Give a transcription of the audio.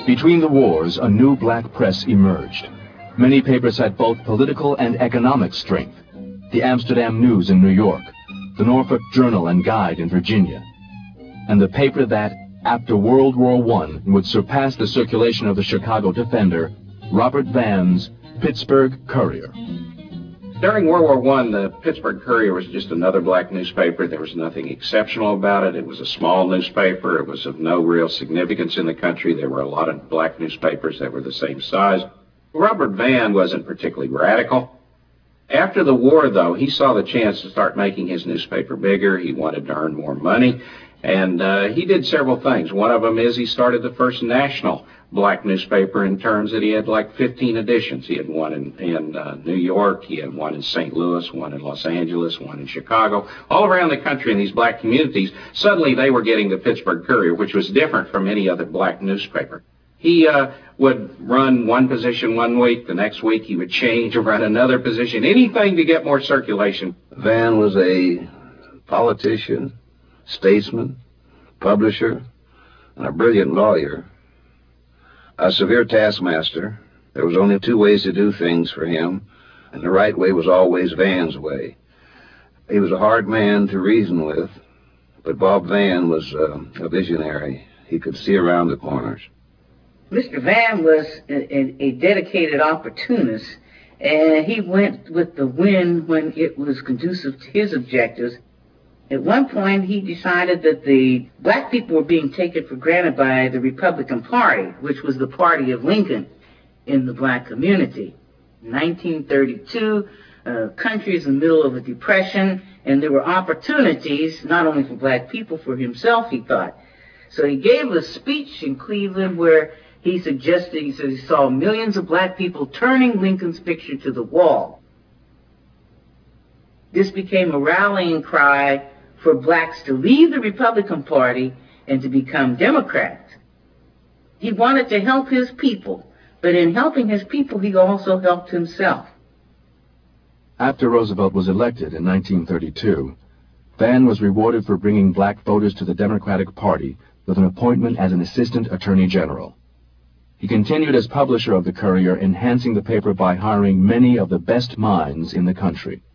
Between the wars, a new black press emerged. Many papers had both political and economic strength. The Amsterdam News in New York, the Norfolk Journal and Guide in Virginia, and the paper that, after World War I, would surpass the circulation of the Chicago Defender, Robert Van's Pittsburgh Courier. During World War I, the Pittsburgh Courier was just another black newspaper. There was nothing exceptional about it. It was a small newspaper. It was of no real significance in the country. There were a lot of black newspapers that were the same size. Robert Van wasn't particularly radical. After the war, though, he saw the chance to start making his newspaper bigger. He wanted to earn more money, and he did several things. One of them is he started the first national black newspaper in terms that he had like 15 editions. He had one in New York, he had one in St. Louis, one in Los Angeles, one in Chicago. All around the country in these black communities, suddenly they were getting the Pittsburgh Courier, which was different from any other black newspaper. He would run one position one week, the next week he would change and run another position, anything to get more circulation. Van was a politician, statesman, publisher, and a brilliant lawyer. A severe taskmaster. There was only two ways to do things for him, and the right way was always Van's way. He was a hard man to reason with, but Bob Van was a visionary. He could see around the corners. Mr. Van was a dedicated opportunist, and he went with the wind when it was conducive to his objectives. At one point, he decided that the black people were being taken for granted by the Republican Party, which was the party of Lincoln in the black community. In 1932, country is in the middle of a depression, and there were opportunities, not only for black people, for himself, he thought. So he gave a speech in Cleveland where he suggested, he said he saw millions of black people turning Lincoln's picture to the wall. This became a rallying cry for blacks to leave the Republican Party and to become Democrats. He wanted to help his people, but in helping his people, he also helped himself. After Roosevelt was elected in 1932, Van was rewarded for bringing black voters to the Democratic Party with an appointment as an Assistant Attorney General. He continued as publisher of the Courier, enhancing the paper by hiring many of the best minds in the country.